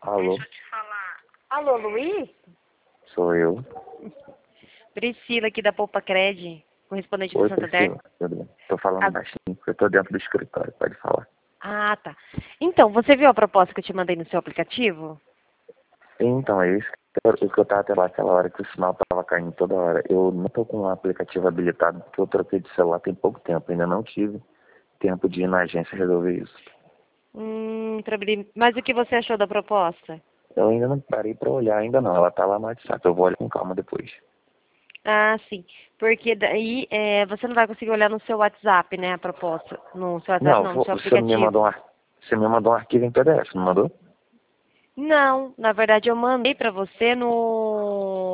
Alô, Deixa eu te falar. Alô, Luiz? sou eu. Priscila aqui da Poupa Cred, correspondente do Oi, Santander. Priscila. Tudo bem? Tô falando Ah, baixinho, porque eu tô dentro do escritório, pode falar. tá. Então, você viu a proposta que eu te mandei no seu aplicativo? Então, é isso que eu tava até lá aquela hora que o sinal tava caindo toda hora. Eu não tô com o aplicativo habilitado porque eu troquei de celular tem pouco tempo. Ainda não tive tempo de ir na agência resolver isso. Mas o que você achou da proposta? Eu ainda não parei pra olhar, ainda não. Ela tá lá no WhatsApp. Eu vou olhar com calma depois. Ah, sim. Porque daí você não vai conseguir olhar no seu WhatsApp, né, a proposta. No seu WhatsApp Não, não, no seu você me mandou aplicativo. você me mandou um arquivo em PDF, não mandou? Não, na verdade eu mandei pra você no